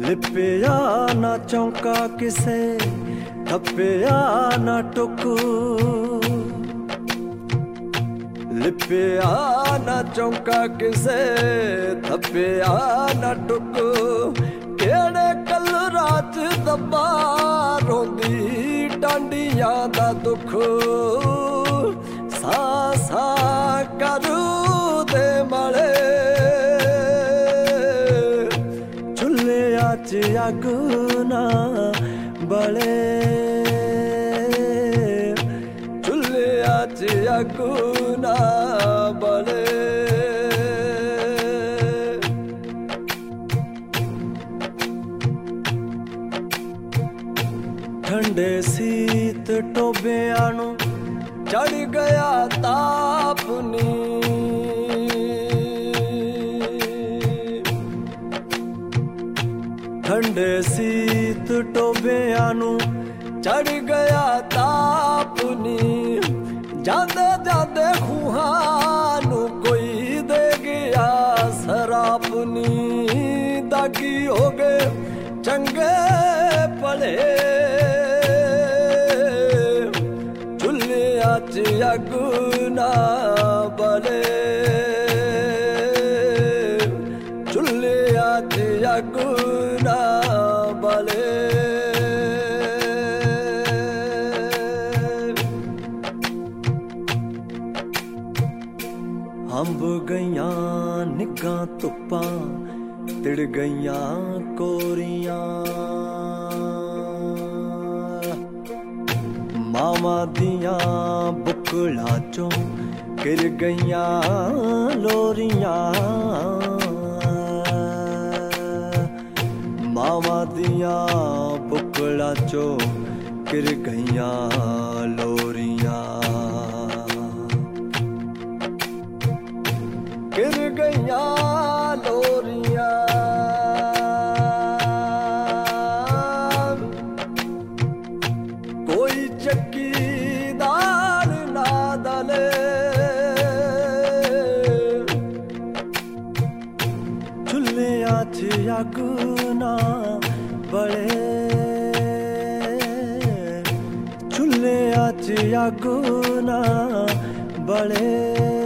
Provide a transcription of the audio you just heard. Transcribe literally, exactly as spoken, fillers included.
लिपिया ना चौंका किसे थप्पिया ना टुकू लिपिया ना चौंका किसे थप्पिया ना टुकू केड़े कल रात दबा रोंदी डांडियां दा दुख सा सा करू दे मले अग ना बले चुल्लिया च अग ना बले ठंडे सीत टोबियां नू चढ़ गया ताप नी ठंडे सीत टोबियां नू चढ़ गया ताप नी जांदे जांदे खूहां नू कोई दे गया शराब नी दागी हो गए चंगे भले चुल्लिया च अग ना बले चुल्लिया च अग ना बले हंब गईयां निगां धुप्पां तिड़ गईयां कोरियां मावां दियां बुकला चों गिर गईयां लोरियां मावां दियां बुकला चो गिर गईयां लोरियां गिर गईयां लोरियां कोई चक्कीदार ना दले चुल्लिया च अग ना बले चुल्लिया च अग ना बले।